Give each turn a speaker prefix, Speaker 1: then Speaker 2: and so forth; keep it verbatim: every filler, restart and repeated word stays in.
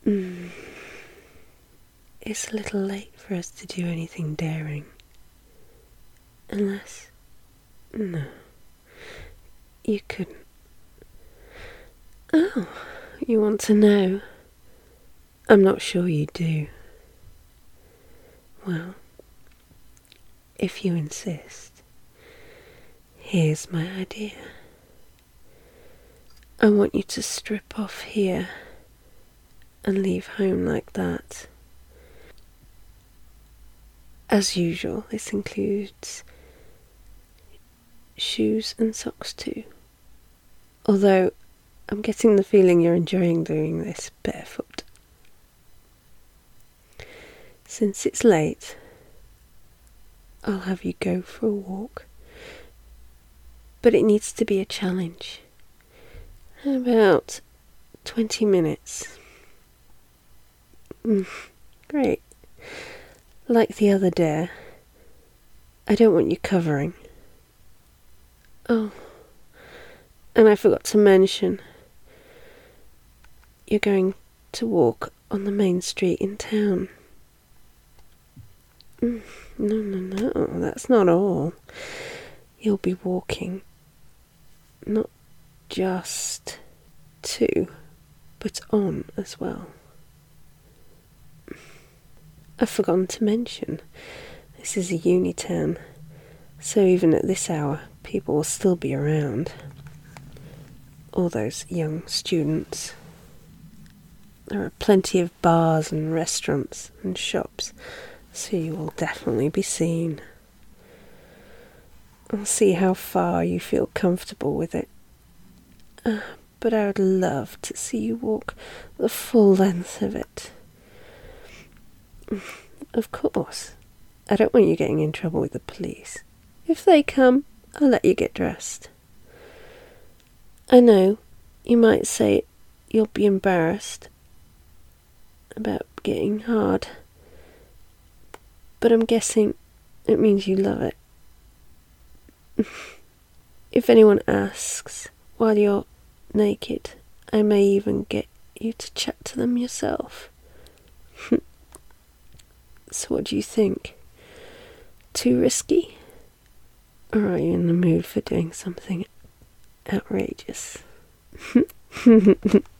Speaker 1: Mm. It's a little late for us to do anything daring. Unless... No. You couldn't. Oh, you want to know? I'm not sure you do. Well, if you insist, here's my idea. I want you to strip off here and leave home like that. As usual, this includes shoes and socks too. Although, I'm getting the feeling you're enjoying doing this barefoot. Since it's late, I'll have you go for a walk. But it needs to be a challenge. About twenty minutes. Mm, great. Like the other dare, I don't want you covering. Oh, and I forgot to mention, you're going to walk on the main street in town. Mm, no, no, no, that's not all. You'll be walking, not just to, but on as well. I've forgotten to mention, this is a uni town, so even at this hour, people will still be around. All those young students. There are plenty of bars and restaurants and shops, so you will definitely be seen. I'll see how far you feel comfortable with it. Uh, but I would love to see you walk the full length of it. Of course, I don't want you getting in trouble with the police. If they come, I'll let you get dressed. I know, you might say you'll be embarrassed about getting hard, but I'm guessing it means you love it. If anyone asks while you're naked, I may even get you to chat to them yourself. So what do you think? Too risky? Or are you in the mood for doing something outrageous?